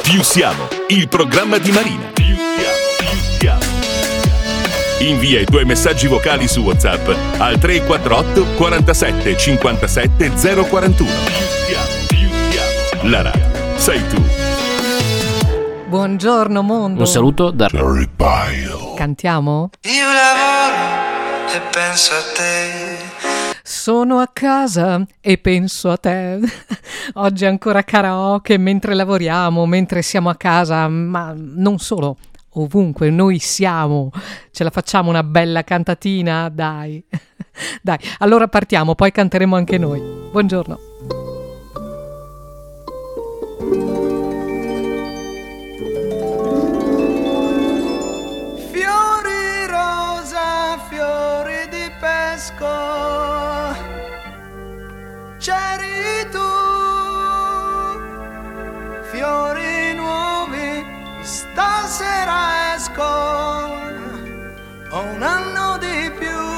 Più siamo, il programma di Marina. Più siamo. Invia i tuoi messaggi vocali su WhatsApp al 348 47 57 041. Più siamo. La radio sei tu. Buongiorno mondo. Un saluto da Larry Pyle. Cantiamo? Io lavoro e penso a te. Sono a casa e penso a te. Oggi ancora karaoke mentre lavoriamo, mentre siamo a casa, ma non solo, ovunque noi siamo. Ce la facciamo una bella cantatina? Dai. Dai, allora partiamo, poi canteremo anche noi. Buongiorno. Fiori rosa, fiori di pesco. C'eri tu, fiori nuovi, stasera esco, ho un anno di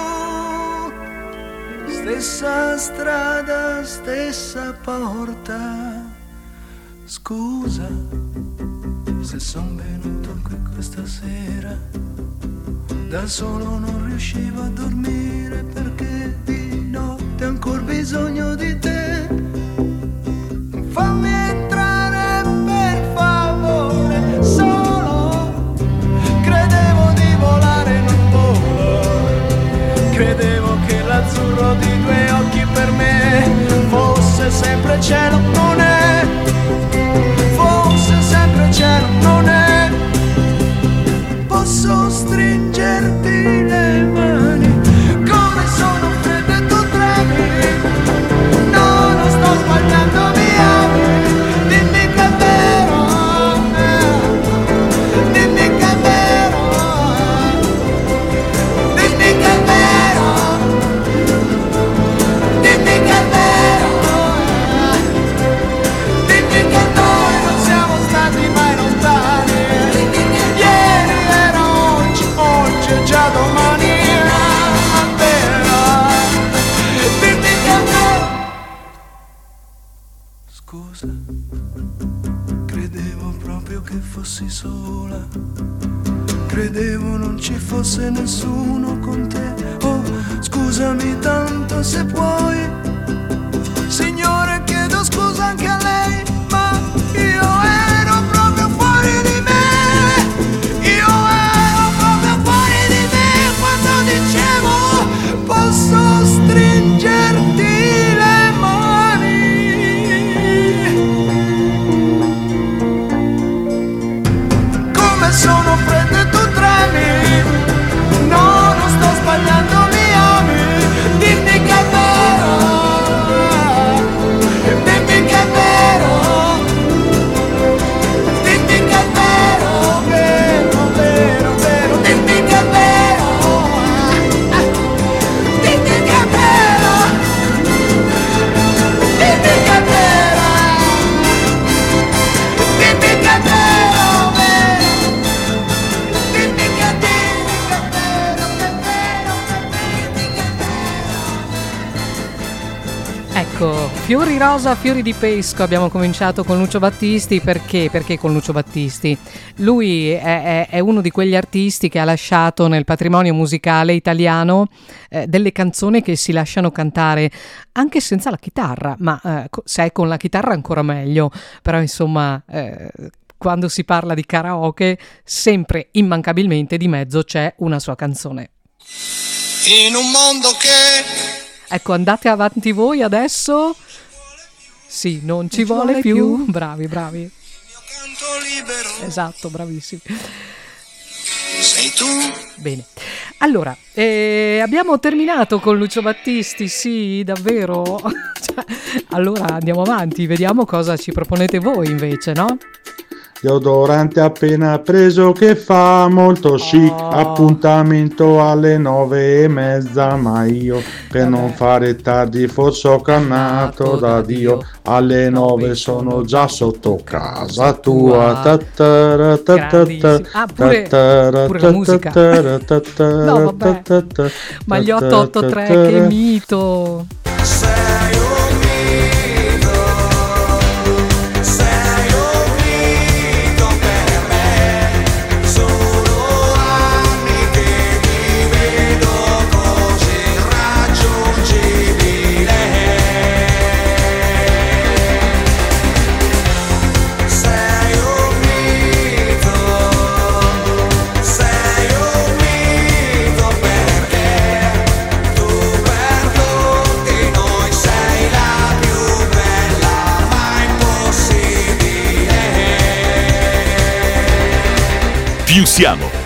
più, stessa strada, stessa porta, scusa se son venuto qui questa sera, da solo non riuscivo a dormire perché di notte ho ancora bisogno di te. Fammi entrare per favore, solo credevo di volare in un volo, credevo che l'azzurro di tuoi occhi per me fosse sempre cielo, non è, fosse sempre cielo, non è. Posso stringerti le mani, come sono fredde tu tremi. No, non sto sbagliando, mi ami, dimmi che è vero, dimmi che è vero, dimmi che è vero, dimmi che è vero, dimmi che noi non siamo stati mai lontani. Ieri era oggi, oggi è già domani, è vero, dimmi che è vero. Scusa, credevo proprio che fossi sola, credevo non ci fosse nessuno con te. Oh, scusami tanto se puoi, signore, chiedo scusa anche a lei, ma io ero proprio fuori di me, io ero proprio fuori di me quando dicevo posso stringerti le mani. Come sono fredde tu tremi, no, non sto sbagliando, mi ami, dimmi che è vero, dimmi che è vero, dimmi che è vero, vero, vero, vero, dimmi che è vero, dimmi che è vero, dimmi che è vero, dimmi che è vero, vero, dimmi che è vero, dimmi che è vero. Ecco, fiori rosa, fiori di pesco. Abbiamo cominciato con Lucio Battisti. Perché? Perché con Lucio Battisti? Lui è uno di quegli artisti che ha lasciato nel patrimonio musicale italiano delle canzoni che si lasciano cantare anche senza la chitarra, ma se è con la chitarra ancora meglio. Però insomma, quando si parla di karaoke, sempre immancabilmente di mezzo c'è una sua canzone. In un mondo che Ecco, andate avanti voi adesso. Sì, non ci vuole più. Bravi, bravi. mio canto libero Esatto, bravissimi. sei tu. Bene. Allora, abbiamo terminato con Lucio Battisti, sì, davvero? Cioè, allora andiamo avanti, vediamo cosa ci proponete voi invece, no? Deodorante appena preso che fa molto chic, appuntamento alle 9:30, ma io per non fare tardi forse ho cannato da Dio, alle 9 sono già sotto casa tua. Grandissimo. Ah, pure la musica. No, vabbè. Ma gli 883, che mito. Sei un mito, sei un Più siamo.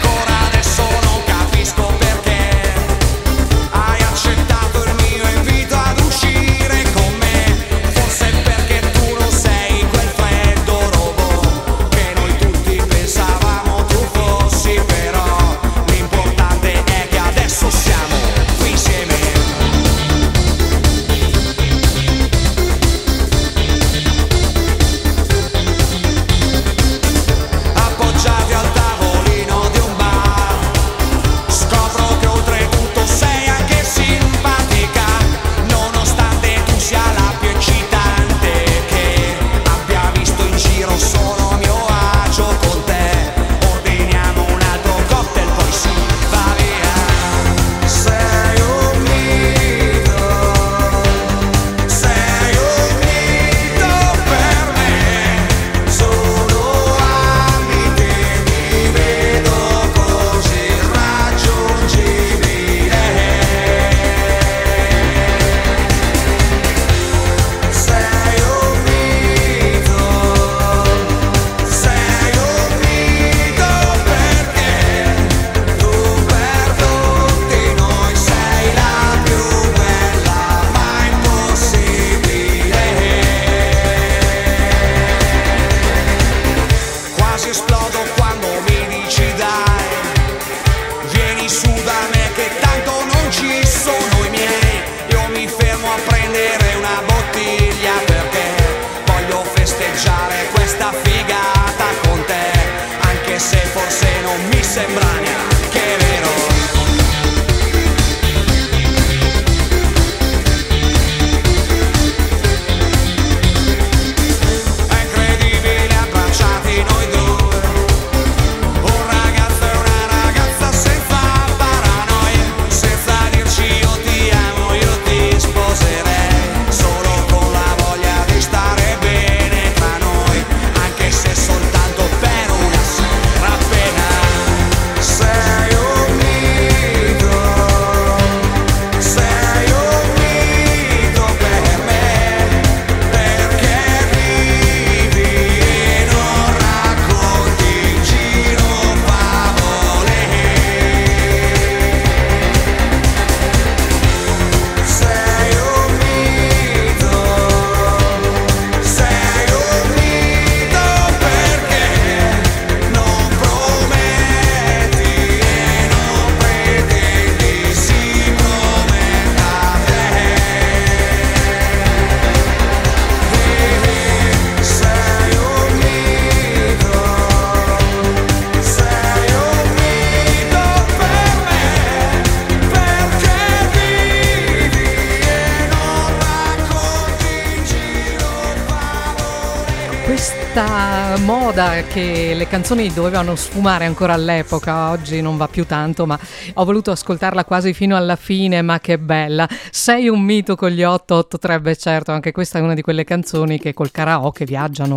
Moda che le canzoni dovevano sfumare ancora all'epoca, oggi non va più tanto, ma ho voluto ascoltarla quasi fino alla fine, ma che bella. Sei un mito con gli 883, beh certo, anche questa è una di quelle canzoni che col karaoke viaggiano,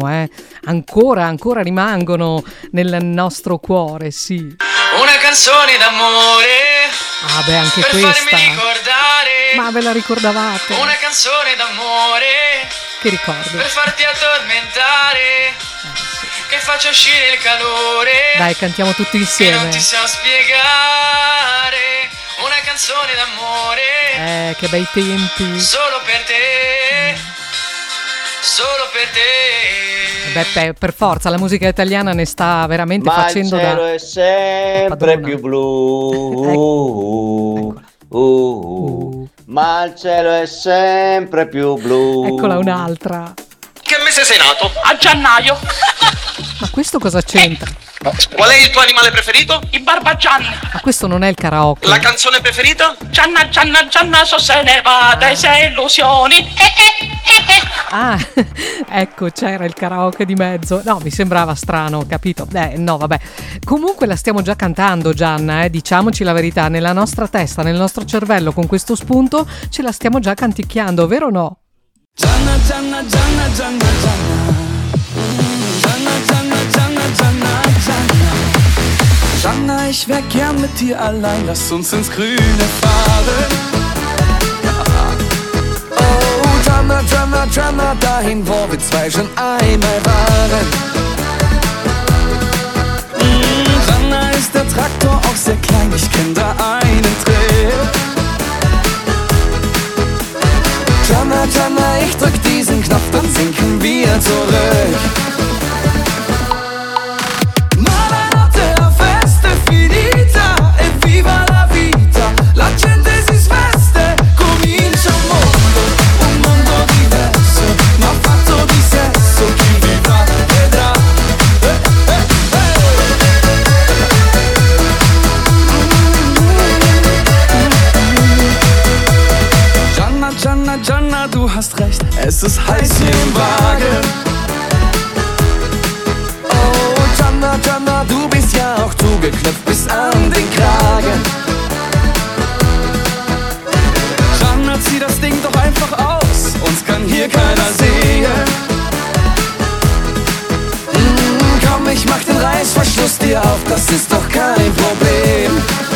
ancora rimangono nel nostro cuore, sì. Una canzone d'amore, ah beh, anche per questa farmi ricordare, ma ve la ricordavate? una canzone d'amore, che ricordo, per farti addormentare, sì. che faccia uscire il calore. Dai, cantiamo tutti Che insieme. non ti sa spiegare. Una canzone d'amore, Che bei tempi. solo per te, solo per te. Beh, per forza, la musica italiana ne sta veramente Ma facendo il cielo da è sempre padrona. più blu. Ma il cielo è sempre più blu. Eccola un'altra. Che mese sei nato? A gennaio. Ma questo cosa c'entra? Qual è il tuo animale preferito? I barbagianni. Ma questo non è il karaoke. La canzone preferita? Gianna, Gianna, Gianna, so se ne va dai sei illusioni. Ah, ecco, c'era il karaoke di mezzo. No, mi sembrava strano, ho capito. No, vabbè. Comunque la stiamo già cantando, Gianna, diciamoci la verità. Nella nostra testa, nel nostro cervello, con questo spunto, ce la stiamo già canticchiando, vero o no? Gianna, Gianna, Gianna, Gianna, Gianna. Gianna, Gianna, Gianna, Gianna, Gianna. Gianna, ich wär gern mit dir allein, lass uns ins Grüne fahren. Oh, Gianna, Gianna, Gianna, dahin, wo wir zwei schon einmal waren. ich kenn da einen Trick. Gianna, Gianna, ich drück diesen Knopf, dann sinken wir zurück. Ma la notte la festa è finita, evviva la vita, la gente si sveste, comincia un mondo diverso, ma fatto di sesso, chi vivrà vedrà. Gianna, Gianna, Gianna, du hast recht, es ist heiß hier im Wagen. Oh, Gianna, Gianna, du bist ja auch zugeknöpft bis an den Kragen. Gianna, zieh das Ding doch einfach aus, uns kann hier keiner sehen. Komm, ich mach den Reißverschluss dir auf, das ist doch kein Problem.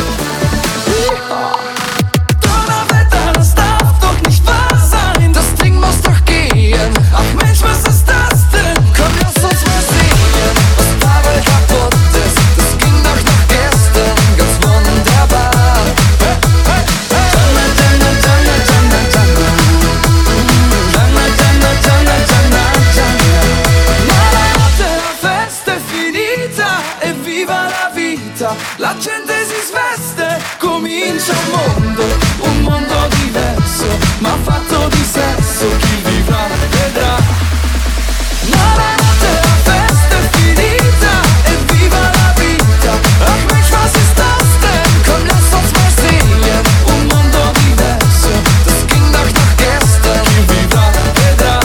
Donnerwetter, das darf doch nicht wahr sein, das Ding muss doch gehen. Ach Mensch, was ist das denn? Komm, lass uns mal sehen, was dabei kaputt ist. Das ging doch noch gestern ganz wunderbar. Hey, hey, hey. Gianna, Gianna, Gianna, Gianna, Gianna. Gianna, Gianna, Gianna, Gianna, Gianna. Ma la notte la festa è finita, evviva la vita, la gente si sveste, comincia un mondo diverso, ma fatto di sesso, chi vivrà vedrà. Ma la notte la festa è finita, evviva la vita, ach Mensch, was ist das denn? Komm, lass uns mal sehen, un mondo diverso, das ging doch noch gestern, chi vivrà vedrà.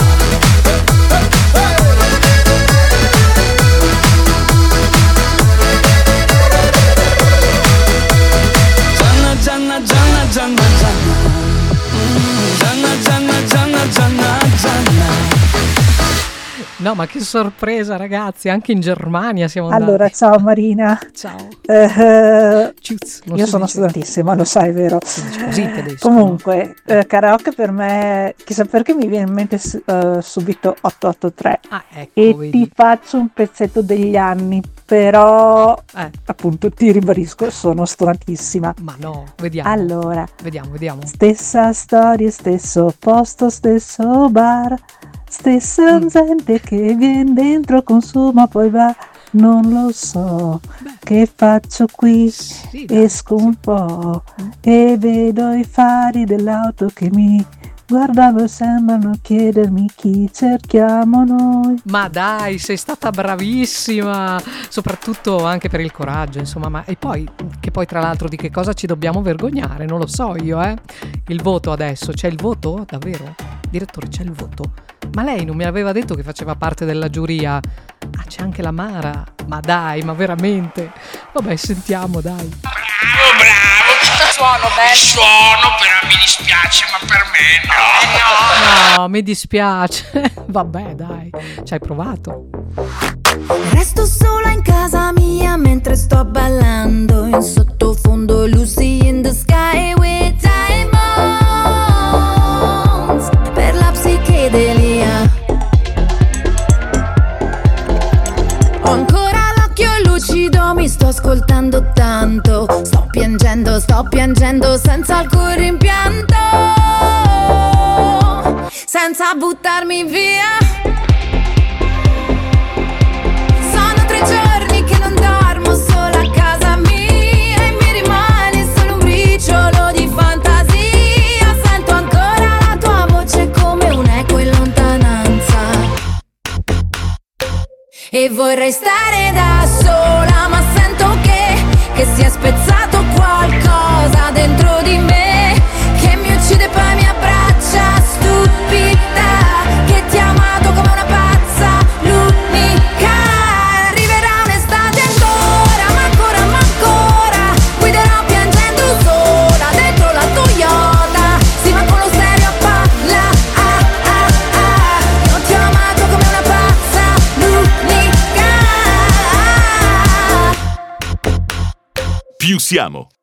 Gianna, Gianna, Gianna, Gianna, Gianna. Gianna, Gianna, Gianna, Gianna, Gianna. No, ma che sorpresa, ragazzi, anche in Germania siamo andati. Allora, ciao Marina. Ciao. Io sono studentissima, lo sai, vero? Si dice così in tedesco. Comunque, karaoke per me, chissà perché mi viene in mente subito 883. Ah, ecco, e vedi. ti faccio un pezzetto degli anni, però appunto ti ribadisco, sono stonatissima. Ma no, vediamo. Allora, Vediamo. stessa storia, stesso posto, stesso bar, stessa gente che viene dentro, consuma, poi va. Non lo so, che faccio qui? Sì, dai, Esco un po' e vedo i fari dell'auto che mi guardavo e sembrano chiedermi chi cerchiamo noi. Ma dai, sei stata bravissima, soprattutto anche per il coraggio, insomma, ma e poi, che poi tra l'altro di che cosa ci dobbiamo vergognare? Non lo so io, Il voto adesso, c'è il voto? Davvero? Direttore, c'è il voto? Ma lei non mi aveva detto che faceva parte della giuria? Ah, c'è anche la Mara, ma dai, ma veramente? Vabbè, sentiamo, dai. Bravo. Suono, però mi dispiace, ma per me no. No, mi dispiace. Vabbè, dai, ci hai provato. Resto sola in casa mia mentre sto ballando in sottofondo Lucy in the Sky with Diamonds per la psichedelia. Ho ancora l'occhio lucido, mi sto ascoltando tanto, sto piangendo senza alcun rimpianto, senza buttarmi via. Sono 3 giorni che non dormo sola a casa mia e mi rimane solo un briciolo di fantasia. Sento ancora la tua voce come un eco in lontananza e vorrei stare da sola, ma sento che si è spezzato qualcosa dentro di me, che mi uccide e poi mi abbraccia stupida, che ti ha amato come una pazza, l'unica. Arriverà un'estate ancora, ma ancora guiderò piangendo sola dentro la Toyota, sì, ma con lo stereo a palla. Io ti ho amato come una pazza, l'unica. Più siamo,